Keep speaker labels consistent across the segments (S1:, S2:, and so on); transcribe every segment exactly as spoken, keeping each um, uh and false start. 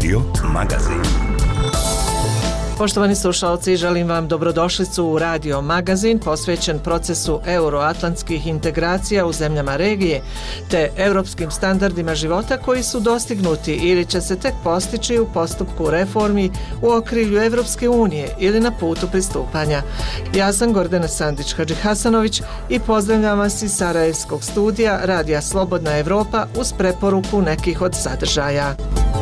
S1: Radio Magazin.
S2: Poštovani slušalci, želim vam dobrodošlicu u Radio Magazin posvećen procesu euroatlantskih integracija u zemljama regije te europskim standardima života koji su dostignuti ili će se tek postići u postupku reformi u okrilju Evropske unije ili na putu pristupanja. Ja sam Gordana Sandić-Hadžihasanović i pozdravljam vas iz Sarajevskog studija Radija Slobodna Evropa uz preporuku nekih od sadržaja.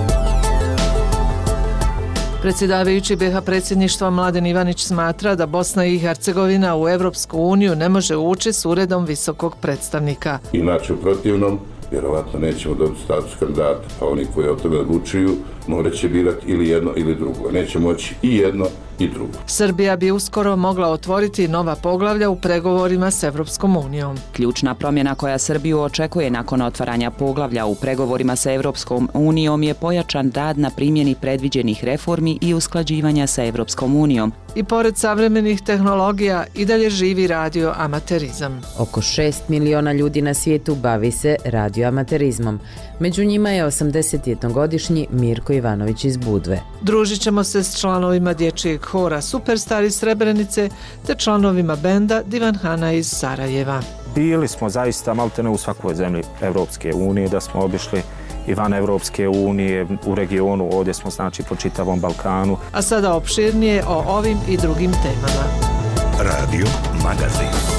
S2: Predsjedavajući be ha predsjedništva Mladen Ivanić smatra da Bosna i Hercegovina u Evropsku uniju ne može ući s uredom visokog predstavnika.
S3: Inače u protivnom, vjerovatno nećemo dobiti status kandidata, pa oni koji o tome odlučuju morat će birati ili jedno ili drugo. Neće moći i jedno i drugo.
S2: Srbija bi uskoro mogla otvoriti nova poglavlja u pregovorima s Evropskom unijom.
S4: Ključna promjena koja Srbiju očekuje nakon otvaranja poglavlja u pregovorima sa Evropskom unijom je pojačan rad na primjeni predviđenih reformi i usklađivanja sa Evropskom unijom.
S2: I pored savremenih tehnologija i dalje živi radioamaterizam.
S5: Oko šest miliona ljudi na svijetu bavi se radioamaterizmom. Među njima je osamdesetjednogodišnji Mirko Ivanović iz Budve.
S2: Družit ćemo se s članovima dječjeg hora Superstar iz Srebrenice te članovima benda Divanhana iz Sarajeva.
S6: Bili smo zaista maltene u svakoj zemlji Evropske unije, da smo obišli i van Evropske unije, u regionu, ovdje smo znači po čitavom Balkanu.
S2: A sada opširnije o ovim i drugim temama.
S1: Radio Magazin.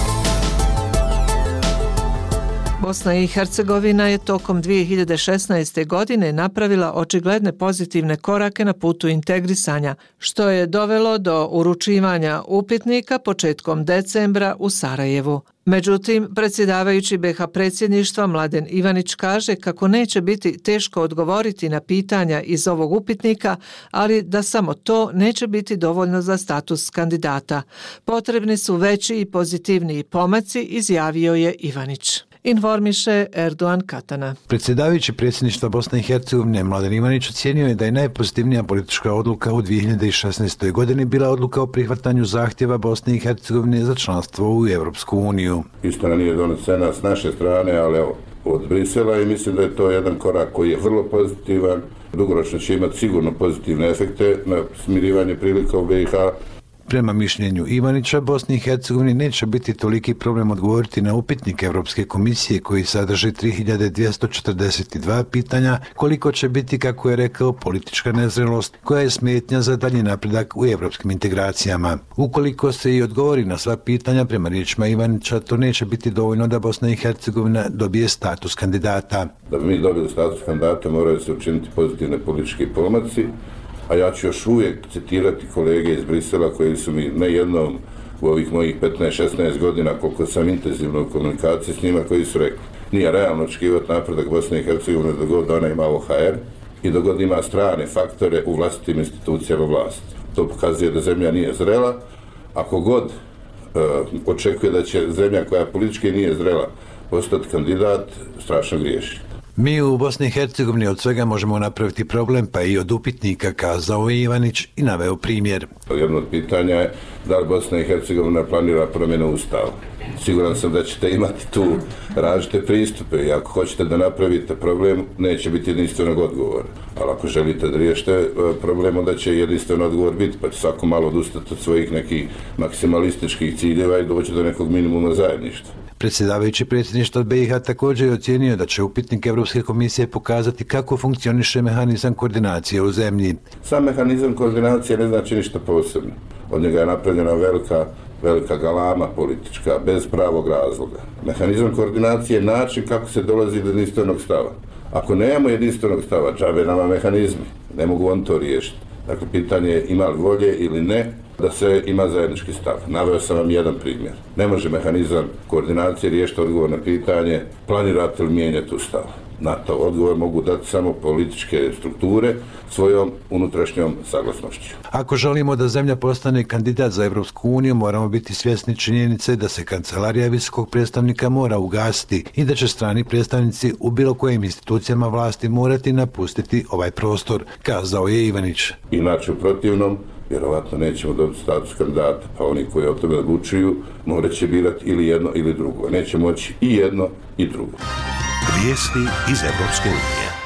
S2: Bosna i Hercegovina je tokom dvije hiljade šesnaeste. godine napravila očigledne pozitivne korake na putu integrisanja, što je dovelo do uručivanja upitnika početkom decembra u Sarajevu. Međutim, predsjedavajući be ha predsjedništva Mladen Ivanić kaže kako neće biti teško odgovoriti na pitanja iz ovog upitnika, ali da samo to neće biti dovoljno za status kandidata. Potrebni su veći i pozitivniji pomaci, izjavio je Ivanić. Informiše Erdogan Katana.
S7: Predsjedavajući predsjedništva Bosne i Hercegovine Mladen Ivanić ocijenio je da je najpozitivnija politička odluka u dvije hiljade šesnaestoj. godini bila odluka o prihvatanju zahtjeva Bosne i Hercegovine za članstvo u Evropsku uniju.
S3: Istina nije donesena s naše strane, ali evo, od Brisela i mislim da je to jedan korak koji je vrlo pozitivan. Dugoročno će imati sigurno pozitivne efekte na smirivanje prilika u be i ha.
S7: Prema mišljenju Ivanića, Bosni i Hercegovini neće biti toliki problem odgovoriti na upitnik Evropske komisije koji sadrži tri hiljade dvjesto četrdeset dva pitanja, koliko će biti, kako je rekao, politička nezrelost koja je smetnja za dalji napredak u evropskim integracijama. Ukoliko se i odgovori na sva pitanja, prema riječima Ivanića, to neće biti dovoljno da Bosna i Hercegovina dobije status kandidata.
S3: Da bi mi dobili status kandidata moraju se učiniti pozitivne politički pomaci, a ja ću još uvijek citirati kolege iz Brisela koji su mi ne jednom u ovih mojih petnaest šesnaest godina, koliko sam intenzivno u komunikaciji s njima, koji su rekli nije realno očekivati napredak Bosne i Hercegovine dok god ona ima o ha er i dok god ima strane faktore u vlastitim institucijama vlasti. To pokazuje da zemlja nije zrela. Ako god uh, očekuje da će zemlja koja politički nije zrela postati kandidat, strašno griješi.
S7: Mi u Bosni i Hercegovini od svega možemo napraviti problem, pa i od upitnika, kazao je Ivanić i naveo primjer.
S3: Jedno od pitanja je da li Bosna i Hercegovina planira promjenu ustava. Siguran sam da ćete imati tu različite pristupe i ako hoćete da napravite problem, neće biti jedinstvenog odgovora. Ali ako želite da riješite problem, onda će jedinstven odgovor biti, pa će svako malo odustati od svojih nekih maksimalističkih ciljeva i doći do nekog minimuma zajedništva.
S7: Predsjedavajući predsjedništva be i ha također je ocijenio da će upitnik Evropske komisije pokazati kako funkcioniše mehanizam koordinacije u zemlji.
S3: Sam mehanizam koordinacije ne znači ništa posebno. Od njega je napravljena velika, velika galama politička, bez pravog razloga. Mehanizam koordinacije je način kako se dolazi do jedinstvenog stava. Ako nemamo jedinstvenog stava, džabe nama mehanizmi, ne mogu on to riješiti. Dakle, pitanje je ima li volje ili ne da se ima zajednički stav. Naveo sam vam jedan primjer. Ne može mehanizam koordinacije riješiti odgovor na pitanje planirate li mijenjati ustav. Na to odgovor mogu dati samo političke strukture svojom unutrašnjom saglasnošću.
S7: Ako želimo da zemlja postane kandidat za Evropsku uniju, moramo biti svjesni činjenice da se kancelarija visokog predstavnika mora ugasiti i da će strani predstavnici u bilo kojim institucijama vlasti morati napustiti ovaj prostor, kazao je Ivanić.
S3: Inače u protivnom, vjerovatno nećemo dobiti status kandidata, pa oni koji o tome odlučuju morat će birati ili jedno ili drugo. Neće moći i jedno i drugo.
S1: Vijesti iz Evropske unije.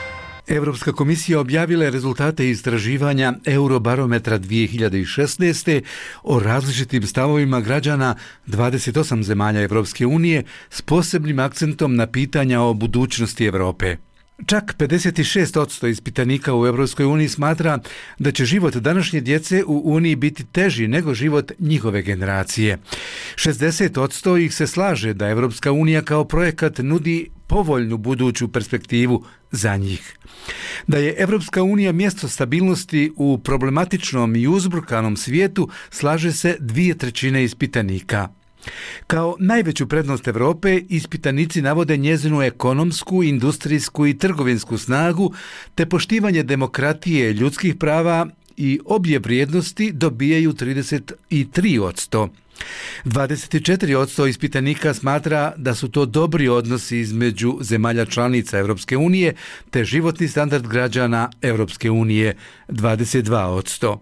S8: Evropska komisija objavila je rezultate istraživanja Eurobarometra dvije hiljade šesnaeste. o različitim stavovima građana dvadeset osam zemalja Evropske unije s posebnim akcentom na pitanja o budućnosti Europe. Čak pedeset šest posto ispitanika u Evropskoj uniji smatra da će život današnje djece u Uniji biti teži nego život njihove generacije. šezdeset posto ih se slaže da Evropska unija kao projekat nudi povoljnu buduću perspektivu za njih. Da je Evropska unija mjesto stabilnosti u problematičnom i uzburkanom svijetu slaže se dvije trećine ispitanika. Kao najveću prednost Europe ispitanici navode njezinu ekonomsku, industrijsku i trgovinsku snagu te poštivanje demokratije, ljudskih prava i obje vrijednosti dobijaju trideset tri posto. dvadeset četiri posto ispitanika smatra da su to dobri odnosi između zemalja članica Europske unije te životni standard građana Europske unije dvadeset dva posto.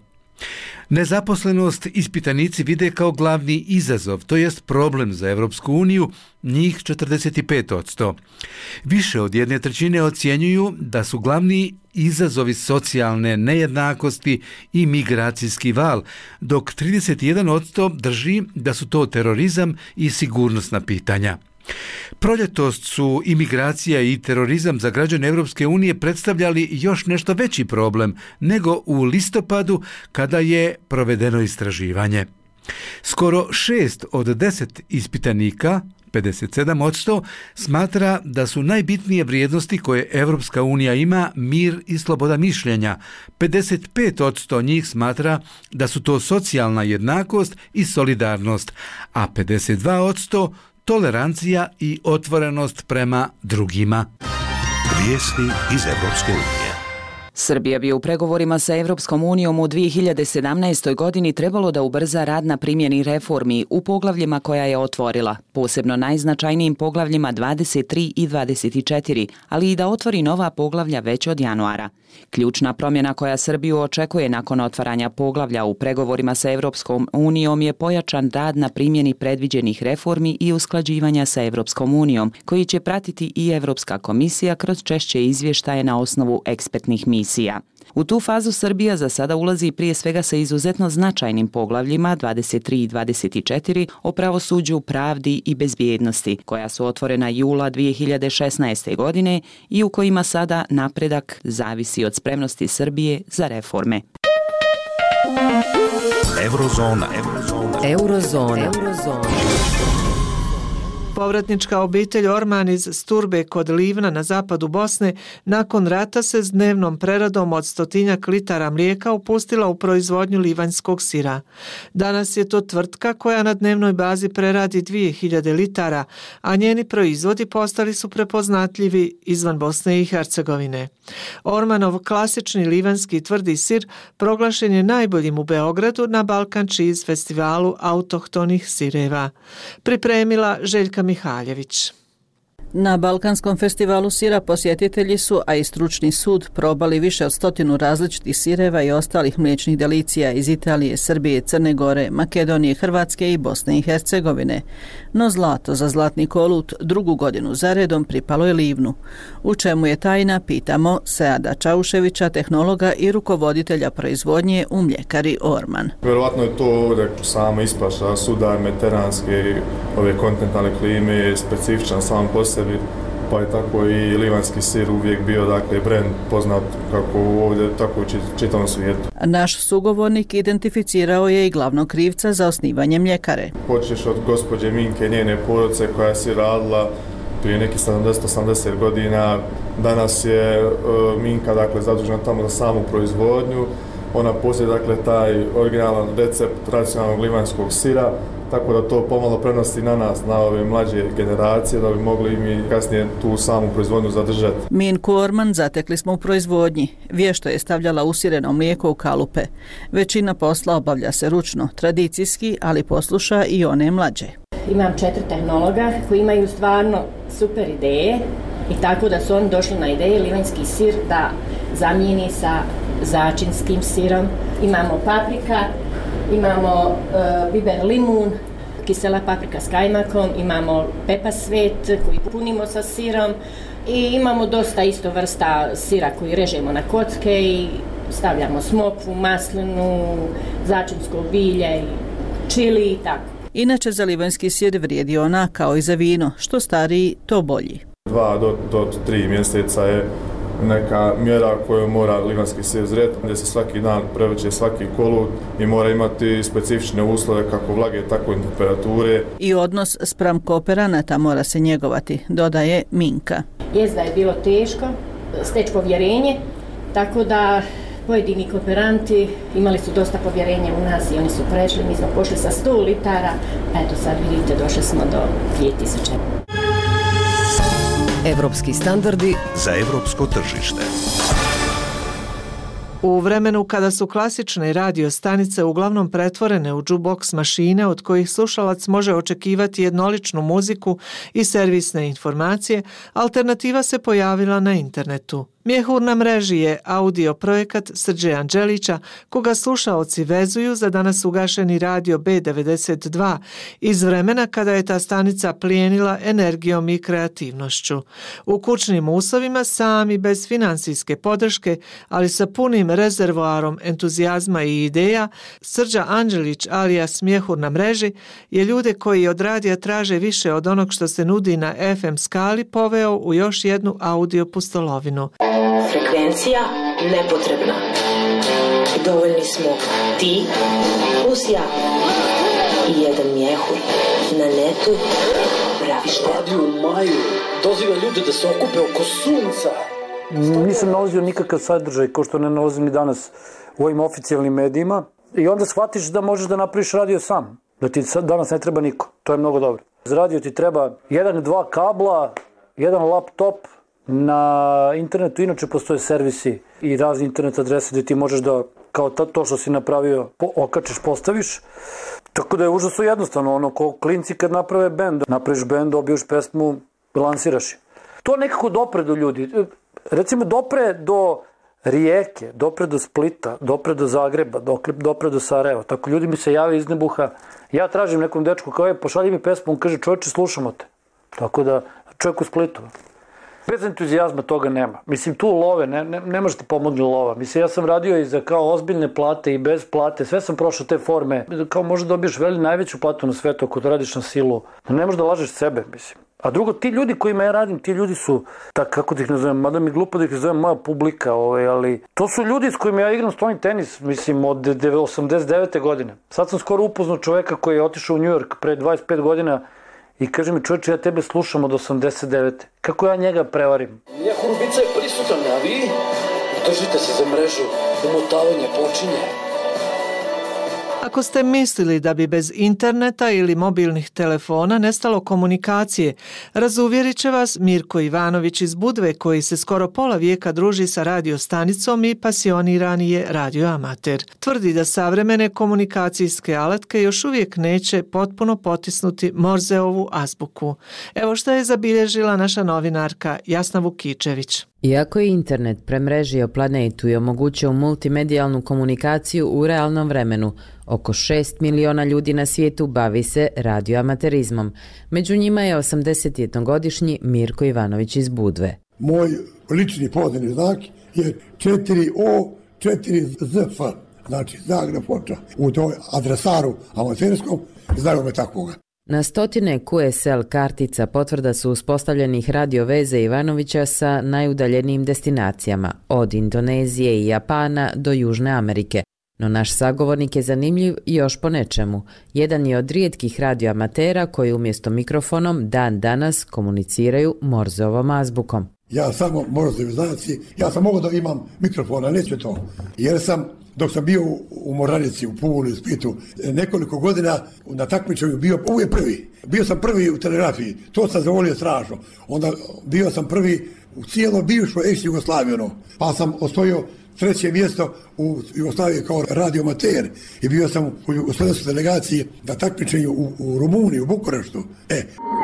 S8: Nezaposlenost ispitanici vide kao glavni izazov, to jest problem za Europsku uniju, njih četrdeset pet posto. Više od jedne trećine ocjenjuju da su glavni izazovi socijalne nejednakosti i migracijski val, dok trideset jedan posto drži da su to terorizam i sigurnosna pitanja. Proljetos su imigracija i terorizam za građane Europske unije predstavljali još nešto veći problem nego u listopadu kada je provedeno istraživanje. Skoro šest od deset ispitanika, pedeset sedam posto, smatra da su najbitnije vrijednosti koje Europska unija ima mir i sloboda mišljenja. pedeset pet posto njih smatra da su to socijalna jednakost i solidarnost, a pedeset dva posto tolerancija i otvorenost prema drugima.
S1: Vijesti iz Evropske unije.
S4: Srbija bi u pregovorima sa Evropskom unijom u dvije hiljade sedamnaestoj. godini trebalo da ubrza rad na primjeni reformi u poglavljima koja je otvorila, posebno najznačajnijim poglavljima dvadeset tri i dvadeset četiri, ali i da otvori nova poglavlja već od januara. Ključna promjena koja Srbiju očekuje nakon otvaranja poglavlja u pregovorima sa Evropskom unijom je pojačan rad na primjeni predviđenih reformi i usklađivanja sa Evropskom unijom, koji će pratiti i Evropska komisija kroz češće izvještaje na osnovu ekspertnih misija. U tu fazu Srbija za sada ulazi prije svega sa izuzetno značajnim poglavljima dvadeset tri i dvadeset četiri o pravosuđu, pravdi i bezbjednosti, koja su otvorena jula dvije hiljade šesnaeste. godine i u kojima sada napredak zavisi od spremnosti Srbije za reforme.
S1: Eurozona. Eurozona.
S5: Eurozona. Eurozona.
S2: Povratnička obitelj Orman iz Sturbe kod Livna na zapadu Bosne nakon rata se s dnevnom preradom od stotinjak litara mlijeka upustila u proizvodnju livanjskog sira. Danas je to tvrtka koja na dnevnoj bazi preradi dvije hiljade litara, a njeni proizvodi postali su prepoznatljivi izvan Bosne i Hercegovine. Ormanov klasični livanjski tvrdi sir proglašen je najboljim u Beogradu na Balkan Cheese festivalu autohtonih sireva. Pripremila Željka Mihaljević.
S9: Na Balkanskom festivalu sira posjetitelji su, a i stručni sud, probali više od stotinu različitih sireva i ostalih mliječnih delicija iz Italije, Srbije, Crne Gore, Makedonije, Hrvatske i Bosne i Hercegovine. No zlato za zlatni kolut drugu godinu zaredom pripalo je Livnu. U čemu je tajna, pitamo Seada Čauševića, tehnologa i rukovoditelja proizvodnje u mljekari Orman.
S10: Vjerovatno je to sama ispaša, sudar, mediteranske, ove kontinentalne klime, specifičan sam po sebi, pa je tako i livanjski sir uvijek bio, dakle, brend poznat kako ovdje, tako u čitavom svijetu.
S9: Naš sugovornik identificirao je i glavnog krivca za osnivanje mljekare.
S10: Počneš od gospođe Minke, njene porodice koja si radila prije nekih sedamdeset osamdeset godina. Danas je uh, Minka, dakle, zadužena tamo za samu proizvodnju. Ona posjeduje, dakle, taj originalan recept tradicionalnog livanjskog sira, tako da to pomalo prenosi na nas, na ove mlađe generacije, da bi mogli mi kasnije tu samu proizvodnju zadržati.
S9: Minku Orman zatekli smo u proizvodnji. Vješto je stavljala usireno mlijeko u kalupe. Većina posla obavlja se ručno, tradicijski, ali posluša i one mlađe.
S11: Imam četiri tehnologa koji imaju stvarno super ideje i tako da su oni došli na ideje livanjski sir da zamijeni sa začinskim sirom. Imamo paprika, imamo uh, biber limun, kisela paprika s kajmakom, imamo pepa svet koji punimo sa sirom, I imamo dosta isto vrsta sira koji režemo na kocke i stavljamo smokvu, maslinu, začinsko bilje, čili i tako.
S9: Inače za livanjski sir vrijedi ona kao i za vino, što stariji to bolji.
S10: Dva do, do tri mjeseca je neka mjera koju mora livanjski sir zreti, gdje se svaki dan prevrće svaki kolut i mora imati specifične uslove kako vlage, tako i temperature.
S9: I odnos spram kooperanata mora se njegovati, dodaje Minka.
S11: Jest da je bilo teško steći povjerenje, tako da pojedini kooperanti imali su dosta povjerenja u nas i oni su prešli, mi smo pošli sa sto litara, eto sad vidite došli smo do dvije tisuće.
S1: Evropski standardi za evropsko tržište.
S2: U vremenu kada su klasične radio stanice uglavnom pretvorene u jukebox mašine od kojih slušalac može očekivati jednoličnu muziku i servisne informacije, alternativa se pojavila na internetu. Mjehurna mreži je audio projekat Srđe Anđelića, koga slušaoci vezuju za danas ugašeni radio B devedeset dva iz vremena kada je ta stanica plijenila energijom i kreativnošću. U kućnim uslovima sami bez finansijske podrške, ali sa punim rezervoarom entuzijazma i ideja, Srđa Anđelić alias Mjehurna mreži je ljude koji od radija traže više od onog što se nudi na F M skali poveo u još jednu audio pustolovinu.
S12: Frekvencija nepotrebna. Dovoljni smo ti plus ja i jedan mjehur. Na netu pravi štetu.
S13: Radio Maju doziva ljude da se okupe oko sunca. Nisam nalazio nikakav sadržaj kao što ne nalazim ni danas u ovim oficijalnim medijima i onda shvatiš da možeš da napraviš radio sam. Da ti danas ne treba niko. To je mnogo dobro. Za radio ti treba jedan, dva kabla, jedan laptop. Na internetu inače postoje servisi i razni internet adrese gdje ti možeš da kao to što si napravio okačiš, postaviš. Tako da je užasno jednostavno, ono ko klinci kad naprave bend, napraviš bend, dobiješ pesmu, lansiraš je. To nekako dopre do ljudi. Recimo dopre do Rijeke, dopre do Splita, dopre do Zagreba, dopre do Sarajeva. Tako ljudi mi se jave iz nebuha. Ja tražim nekom dečku kao je, pošalji mi pesmu, on kaže čovječe slušamo te. Tako da čovjek u Splitu. Bez entuzijazma toga nema. Mislim, tu love, ne, ne, ne može ti pomoći lova. Mislim, ja sam radio i za kao ozbiljne plate i bez plate, sve sam prošao te forme. Kao možda dobiješ veli najveću platu na svetu ako to radiš na silu. Ne možeš da lažeš sebe, mislim. A drugo, ti ljudi kojima ja radim, ti ljudi su, tak, kako da ih nazovem, mada mi glupo da ih nazovem moja publika, ovaj, ali to su ljudi s kojima ja igram stolni tenis, mislim, od osamdeset devete godine. Sad sam skoro upoznao čoveka koji je otišao u New York pre dvadeset pet godina i kaže mi, čovječe, ja tebe slušam od osamdeset devete. Kako ja njega prevarim? Mjehurubica je prisutan, a vi držite se za mrežu, umotavanje počinje.
S2: Ako ste mislili da bi bez interneta ili mobilnih telefona nestalo komunikacije, razuvjerit će vas Mirko Ivanović iz Budve, koji se skoro pola vijeka druži sa radiostanicom i pasioniran je radioamater. Tvrdi da savremene komunikacijske alatke još uvijek neće potpuno potisnuti Morzeovu azbuku. Evo što je zabilježila naša novinarka Jasna Vukičević.
S5: Iako je internet premrežio planetu i omogućio multimedijalnu komunikaciju u realnom vremenu, oko šest miliona ljudi na svijetu bavi se radioamaterizmom. Među njima je osamdesetjednogodišnji Mirko Ivanović iz Budve.
S14: Moj lični podzemni znak je četiri O četiri Z F, znači Zagreb Foča. U toj adresaru amaterskom znaju me takvoga.
S5: Na stotine Q S L kartica potvrda su uspostavljenih radio veze Ivanovića sa najudaljenijim destinacijama, od Indonezije i Japana do Južne Amerike. No naš sagovornik je zanimljiv još po nečemu. Jedan je od rijetkih radioamatera koji umjesto mikrofonom dan danas komuniciraju Morzeovom azbukom.
S14: Ja samo Morzeovi znaci, ja sam mogao da imam mikrofona, neću to, jer sam dok sam bio u Moranici, u Puli, u Splitu, nekoliko godina na takmičenju bio uvijek prvi. Bio sam prvi u telegrafiji, to sam zavolio strašno. Onda bio sam prvi u cijelo bivšoj ex-Jugoslaviji, ono. Pa sam osvojio treće mjesto u Jugoslaviji kao radioamater i bio sam u jugoslovenskoj delegaciji na takmičenju u, u Rumuniji, u Bukureštu. E.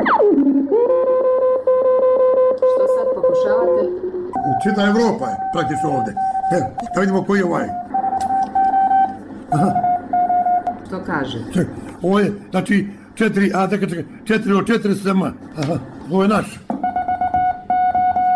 S5: Što sad pokušavate?
S14: Čita Evropa je praktično ovdje. E, da vidimo koji je ovaj. Aha.
S5: Što kaže?
S14: Ovo je, znači, četiri, a čekaj, čekaj, četiri o četiri sema. Aha, ovo je naš.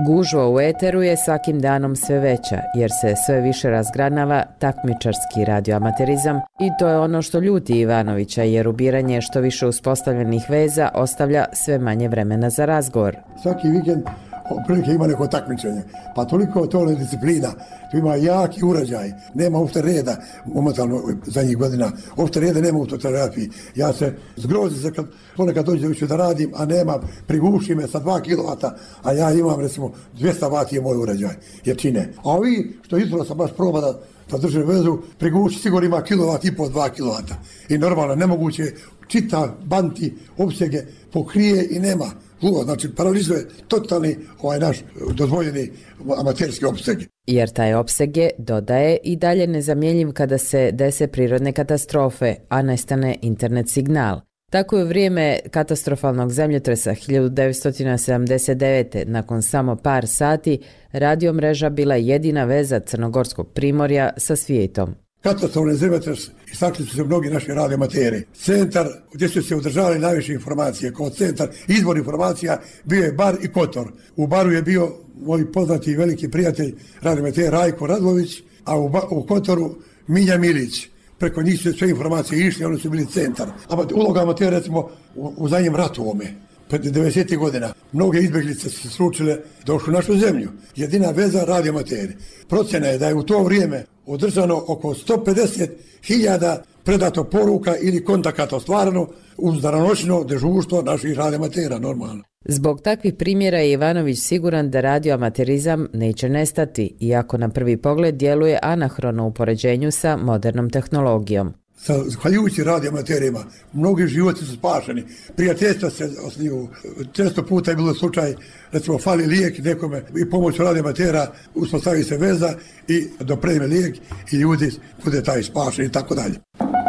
S5: Gužva u eteru je svakim danom sve veća, jer se sve više razgranava takmičarski radioamaterizam i to je ono što ljuti Ivanovića, jer ubiranje što više uspostavljenih veza ostavlja sve manje vremena za razgovor.
S14: Svaki vikend prilike ima neko takmičenje, pa toliko to je disciplina, tu ima jaki urađaj, nema uopšte reda, momentalno zadnjih godina, uopšte reda nema u terapiji. Ja se zgrozim se kad ponekad dođe više da radim, a nema, priguši me sa dva kilovata, a ja imam recimo dvjesto vati je moj urađaj, jer čine. A ovi što jutro sam baš proba da, da drže vezu, priguši sigurno ima kilovat i po dva kilovata. I normalno, nemoguće, čita banti, opsege, pokrije i nema. Luo, znači paralizuje totalni ovaj naš dozvoljeni amaterski opseg.
S5: Jer taj opseg je, dodaje, i dalje nezamjenjiv kada se dese prirodne katastrofe, a nestane internet signal. Tako je u vrijeme katastrofalnog zemljotresa hiljadu devetsto sedamdeset devete. nakon samo par sati, radiomreža bila jedina veza Crnogorskog primorja sa svijetom.
S14: Katastrofalni zemljotres istakli su se mnogi naši radioamateri. Centar gdje su se održavali najviše informacije, kao centar izbor informacija, bio je Bar i Kotor. U Baru je bio moj poznati i veliki prijatelj radioamater Rajko Radlović, a u, ba, u Kotoru Milja Milić. Preko njih su sve informacije išli, oni su bili centar. A uloga amatera, recimo, u, u zadnjem ratu ovome, pred devedesetih godina, mnoge izbjeglice su se slučile, došli u našu zemlju. Jedina veza radioamateri. Procjena je da je u to vrijeme održano oko sto pedeset hiljada predato poruka ili kontakata ostvareno uz danonoćno dežurstvo naših radioamatera, normalno.
S5: Zbog takvih primjera je Ivanović siguran da radioamaterizam neće nestati, iako na prvi pogled djeluje anahrono u poređenju sa modernom tehnologijom.
S14: Zahvaljujući radioamaterima, mnogi životi su spašeni, prijateljstva se osniju, često puta je bilo slučaj, recimo fali lijek nekome i pomoću radioamatera uspostavi se veza i dopreme lijek i ljudi bude taj spašen i tako dalje.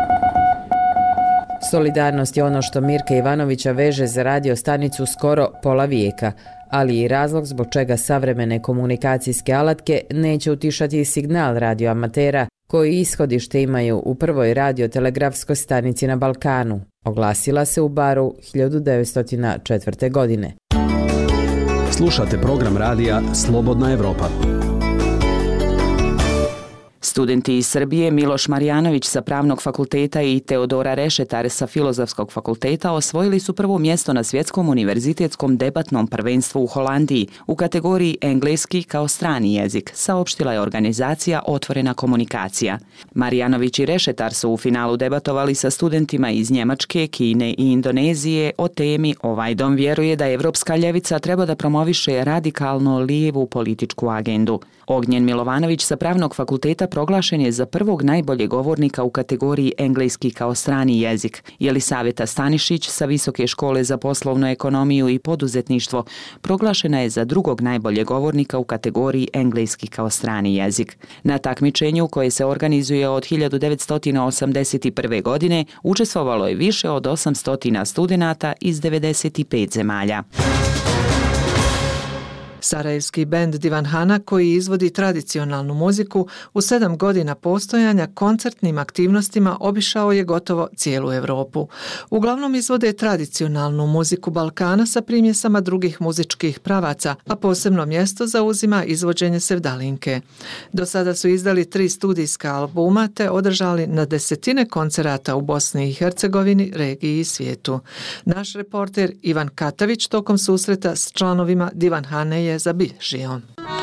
S5: Solidarnost je ono što Mirka Ivanovića veže za radiostanicu skoro pola vijeka, ali i razlog zbog čega savremene komunikacijske alatke neće utišati signal radioamatera koji ishodište imaju u prvoj radiotelegrafskoj stanici na Balkanu, oglasila se u Baru hiljadu devetsto četvrte. godine.
S1: Slušate program radija Slobodna Evropa.
S4: Studenti iz Srbije Miloš Marjanović sa Pravnog fakulteta i Teodora Rešetar sa Filozofskog fakulteta osvojili su prvo mjesto na svjetskom univerzitetskom debatnom prvenstvu u Holandiji u kategoriji engleski kao strani jezik, saopštila je organizacija Otvorena komunikacija. Marjanović i Rešetar su u finalu debatovali sa studentima iz Njemačke, Kine i Indonezije o temi "Ovaj dom vjeruje da evropska ljevica treba da promoviše radikalno lijevu političku agendu". Ognjen Milovanović sa Pravnog fakulteta proglašen je za prvog najboljeg govornika u kategoriji engleski kao strani jezik. Jelisaveta Stanišić sa Visoke škole za poslovnu ekonomiju i poduzetništvo proglašena je za drugog najboljeg govornika u kategoriji engleski kao strani jezik. Na takmičenju koje se organizuje od hiljadu devetsto osamdeset prve. godine učestvovalo je više od osamsto studenata iz devedeset pet zemalja.
S2: Sarajevski bend Divan Hana, koji izvodi tradicionalnu muziku, u sedam godina postojanja koncertnim aktivnostima obišao je gotovo cijelu Europu. Uglavnom izvode tradicionalnu muziku Balkana sa primjesama drugih muzičkih pravaca, a posebno mjesto zauzima izvođenje sevdalinke. Do sada su izdali tri studijska albuma te održali na desetine koncerata u Bosni i Hercegovini, regiji i svijetu. Naš reporter Ivan Katavić tokom susreta s članovima Divan Hane je zabilježio.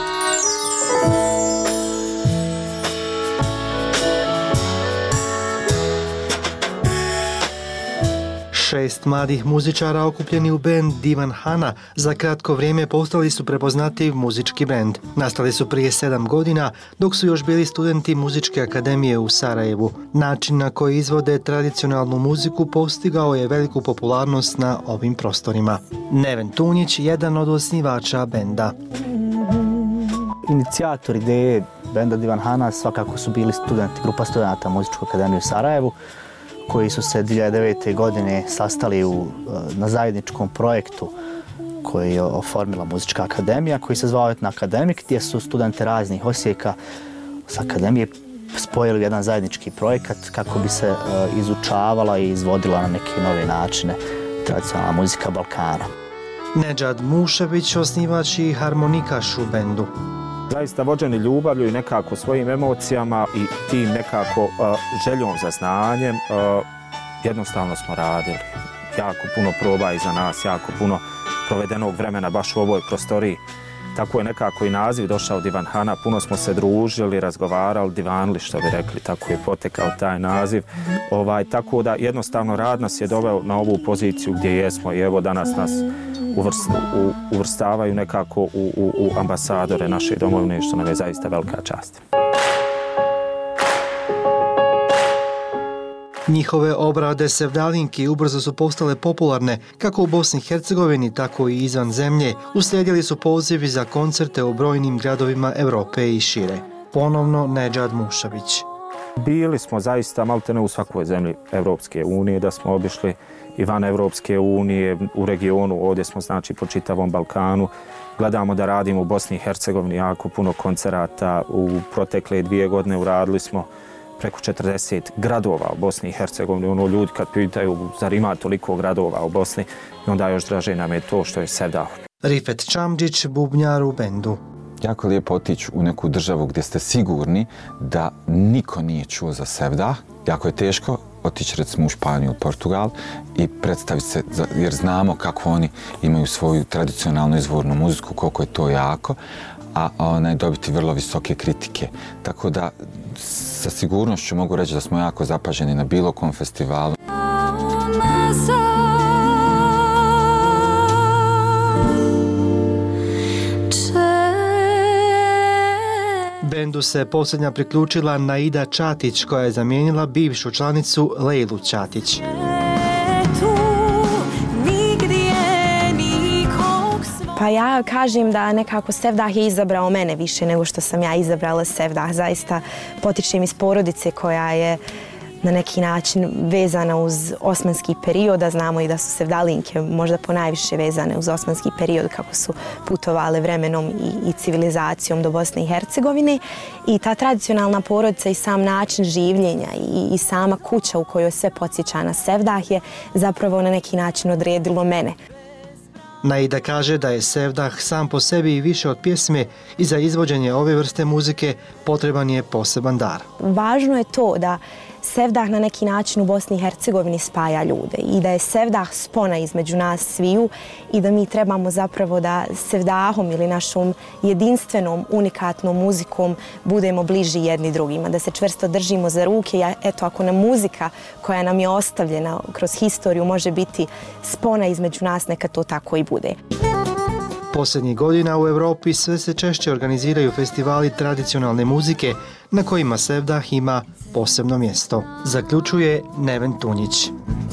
S15: Šest mladih muzičara okupljeni u bend Divan Hana za kratko vrijeme postali su prepoznatljiv muzički bend. Nastali su prije sedam godina dok su još bili studenti Muzičke akademije u Sarajevu. Način na koji izvode tradicionalnu muziku postigao je veliku popularnost na ovim prostorima. Neven Tunjić, jedan od osnivača benda.
S16: Inicijator ideje benda Divan Hana svakako su bili studenti, grupa studenta Muzičke akademije u Sarajevu, koji su se dvije hiljade devete. godine sastali u, na zajedničkom projektu koji je oformila Muzička akademija, koji se zvao Etna Akademik, gdje su studente raznih osijeka s akademije spojili jedan zajednički projekat kako bi se izučavala i izvodila na neke nove načine tradicionalna muzika Balkana.
S15: Nedžad Mušević, osnivač i harmonikaš u bendu.
S6: Zaista vođeni ljubavlju i nekako svojim emocijama i tim nekako uh, željom za znanjem, uh, jednostavno smo radili. Jako puno proba iza nas, jako puno provedenog vremena baš u ovoj prostoriji. Tako je nekako i naziv došao Divan Hana, puno smo se družili, razgovarali, divanili što bi rekli, tako je potekao taj naziv. Ovaj, tako da jednostavno rad nas je doveo na ovu poziciju gdje jesmo i evo danas nas uvrst, u, uvrstavaju nekako u, u, u ambasadore naše domovine, što nam je zaista velika čast.
S15: Njihove obrade sevdalinki ubrzo su postale popularne kako u Bosni i Hercegovini, tako i izvan zemlje. Uslijedili su pozivi za koncerte u brojnim gradovima Europe i šire. Ponovno Nedžad Mušević.
S6: Bili smo zaista maltene u svakoj zemlji Evropske unije, da smo obišli i van Evropske unije, u regionu, ovdje smo znači po čitavom Balkanu. Gledamo da radimo u Bosni i Hercegovini jako puno koncerata. U protekle dvije godine uradili smo preko četrdeset gradova u Bosni i Hercegovini. Ono, ljudi kad pitaju zar ima toliko gradova u Bosni, i onda još draže nam je to što je Sevdah.
S15: Rifet Čamđić, bubnjar u bendu.
S17: Jako lijepo otići u neku državu gdje ste sigurni da niko nije čuo za Sevdah. Jako je teško otići recimo u Španiju ili Portugal i predstaviti se, jer znamo kako oni imaju svoju tradicionalnu izvornu muziku, koliko je to jako, a onaj dobiti vrlo visoke kritike. Tako da sa sigurnošću mogu reći da smo jako zapaženi na bilo kom festivalu.
S15: Bendu se posljednja priključila Naida Čatić, koja je zamijenila bivšu članicu Lejlu Čatić.
S18: Pa ja kažem da nekako Sevdah je izabrao mene više nego što sam ja izabrala Sevdah. Zaista potičem iz porodice koja je na neki način vezana uz osmanski period, a znamo i da su Sevdalinke možda ponajviše vezane uz osmanski period kako su putovale vremenom i, i civilizacijom do Bosne i Hercegovine. I ta tradicionalna porodica i sam način življenja i, i sama kuća u kojoj sve podsjeća na Sevdah je zapravo na neki način odredilo mene.
S15: Naida kaže da je Sevdah sam po sebi i više od pjesme i za izvođenje ove vrste muzike potreban je poseban dar.
S18: Važno je to da Sevdah na neki način u Bosni i Hercegovini spaja ljude i da je Sevdah spona između nas sviju i da mi trebamo zapravo da Sevdahom ili našom jedinstvenom, unikatnom muzikom budemo bliži jedni drugima, da se čvrsto držimo za ruke i eto, ako nam muzika koja nam je ostavljena kroz historiju može biti spona između nas, neka to tako i bude.
S15: Posljednjih godina u Europi sve se češće organiziraju festivali tradicionalne muzike na kojima Sevdah ima posebno mjesto, zaključuje Neven Tunjić.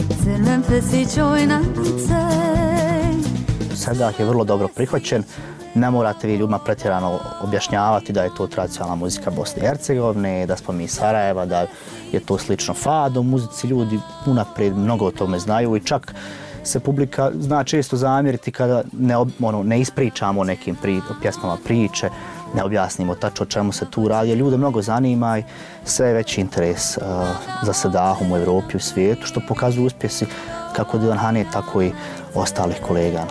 S16: Sevdah je vrlo dobro prihvaćen. Ne morate vi ljudima pretjerano objašnjavati da je to tradicionalna muzika Bosne i Hercegovine, da smo mi iz Sarajeva, da je to slično fado muzici. Ljudi unaprijed mnogo o tome znaju i čak se publika zna često zamjeriti kada ne, ono, ne ispričamo nekim pri, pjesmama priče, ne objasnimo tačno o čemu se tu radi. Ljude mnogo zanima i sve je veći interes uh, za Sevdahom u Evropi i u svijetu, što pokazuju uspjesi kako Divan Hane, tako i ostalih kolega.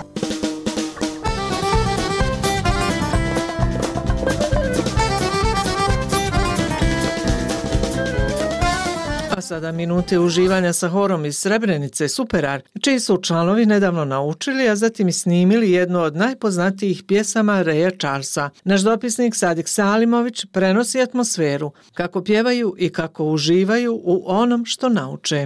S2: Sada minute uživanja sa horom iz Srebrenice Superar, čiji su članovi nedavno naučili, a zatim i snimili jednu od najpoznatijih pjesama Raya Charlesa. Naš dopisnik Sadik Salimović prenosi atmosferu, kako pjevaju i kako uživaju u onom što nauče.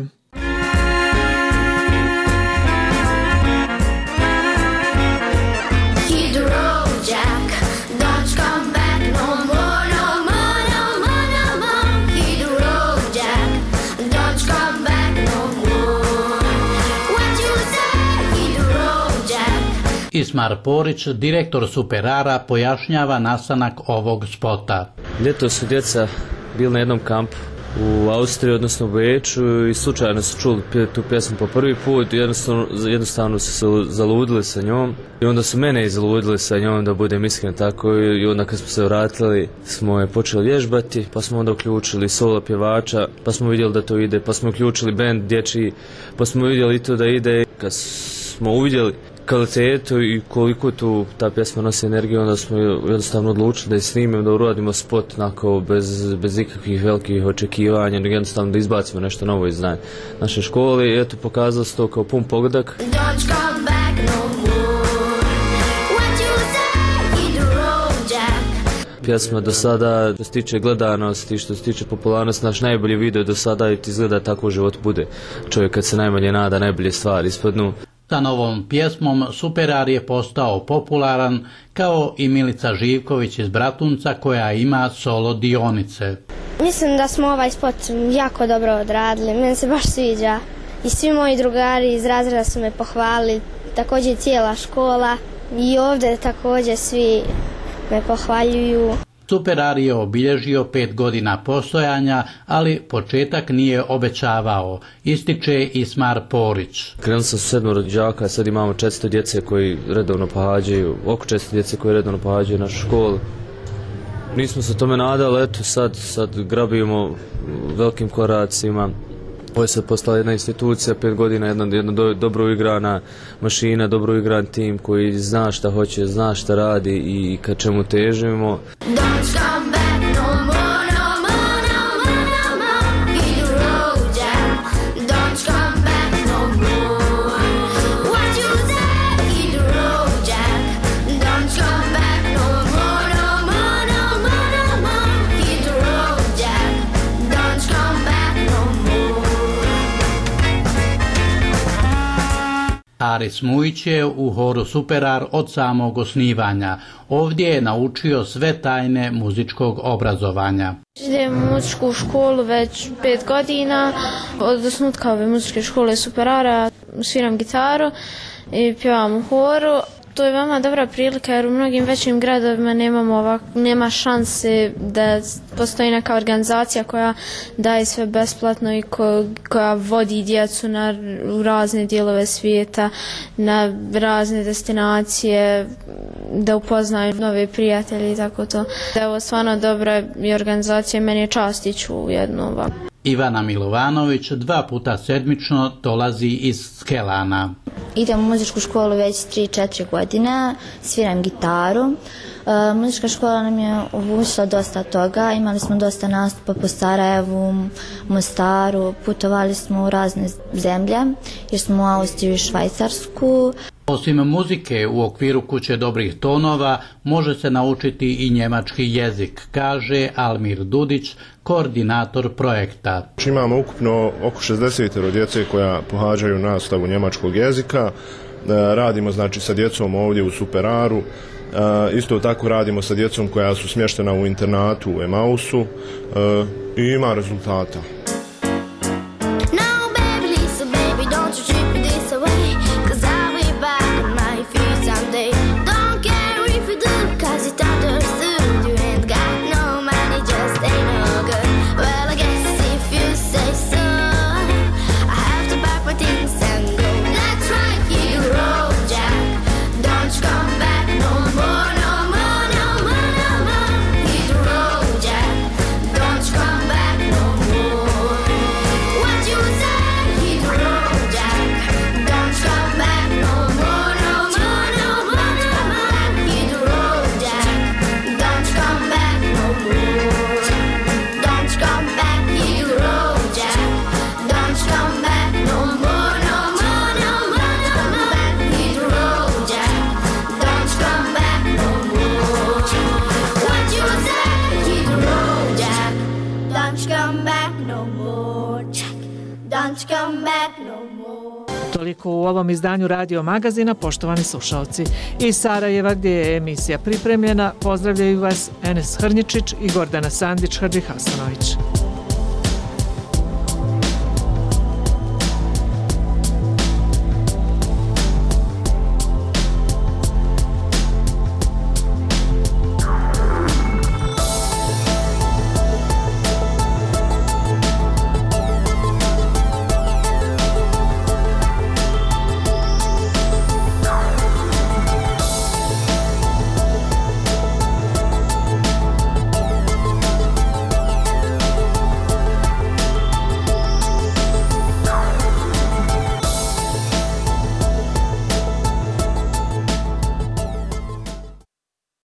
S19: Ismar Porić, direktor Superara, pojašnjava nastanak ovog spota.
S20: Ljeto su djeca bili na jednom kampu u Austriji, odnosno u Beču, i slučajno su čuli tu pjesmu po prvi put i jednostavno, jednostavno su se zaludili sa njom. I onda su mene i zaludili sa njom, da budem iskren tako, i onda kad smo se vratili smo je počeli vježbati, pa smo onda uključili solo pjevača, pa smo vidjeli da to ide, pa smo uključili bend dječji, pa smo vidjeli i to da ide. Kad smo uvidjeli kvalitetu i koliko tu ta pjesma nosi energiju, onda smo jednostavno odlučili da je snimimo, da uradimo spot onako bez, bez ikakvih velikih očekivanja, nego jednostavno da izbacimo nešto novo iz naše škole i eto pokazalo se to kao pun pogodak. Pjesma do sada, što se tiče gledanosti, što se tiče popularnosti, naš najbolji video do sada i ti izgleda tako u životu bude. Čovjek kad se najmanje nada, najbolje stvari ispadnu.
S19: Sa novom pjesmom Superar je postao popularan kao i Milica Živković iz Bratunca koja ima solo dionice.
S21: Mislim da smo ovaj spot jako dobro odradili, meni se baš sviđa i svi moji drugari iz razreda su me pohvalili, također cijela škola i ovdje također svi me pohvaljuju.
S19: Superar je obilježio pet godina postojanja, ali početak nije obećavao, ističe Ismar Porić.
S20: Krenuli sam s sedmoro đaka, sad imamo četiristo djece koji redovno pohađaju, oko četiristo djece koji redovno pohađaju našu školu. Nismo se tome nadali, eto sad, sad grabimo velikim koracima. Ovo je sad postala jedna institucija, pet godina, jedna, jedna do, dobro igrana mašina, dobro igran tim koji zna šta hoće, zna šta radi i ka čemu težimo.
S19: Aris Mujić je u horu Superar od samog osnivanja. Ovdje je naučio sve tajne muzičkog obrazovanja.
S22: Idem u muzičku školu već pet godina. Od osnutka ove muzičke škole Superara sviram gitaru i pjevam u horu. To je veoma dobra prilika jer u mnogim većim gradovima nemamo ovak, nema šanse da postoji neka organizacija koja daje sve besplatno i ko, koja vodi djecu na, u razne dijelove svijeta, na razne destinacije, da upoznaju nove prijatelje i tako to. Da je ovo stvarno dobra organizacija i meni je čast ići u jednu ovakvu.
S19: Ivana Milovanović dva puta sedmično dolazi iz Skelana.
S23: Idem u muzičku školu već tri četiri godine, sviram gitaru. E, muzička škola nam je obučila dosta toga, imali smo dosta nastupa po Sarajevu, Mostaru, putovali smo u razne zemlje, jer smo u Austriju i Švajcarsku.
S19: Osim muzike u okviru Kuće dobrih tonova može se naučiti i njemački jezik, kaže Almir Dudić, koordinator projekta.
S24: Imamo ukupno oko šezdeset djece koja pohađaju nastavu njemačkog jezika. Radimo znači sa djecom ovdje u Superaru. Isto tako radimo sa djecom koja su smještena u internatu u Emausu i ima rezultata.
S2: Toliko u ovom izdanju Radio Magazina, poštovani slušalci. Iz Sarajeva, gdje je emisija pripremljena, pozdravljaju vas Enes Hrnjičić i Gordana Sandić-Hadži Hasanović.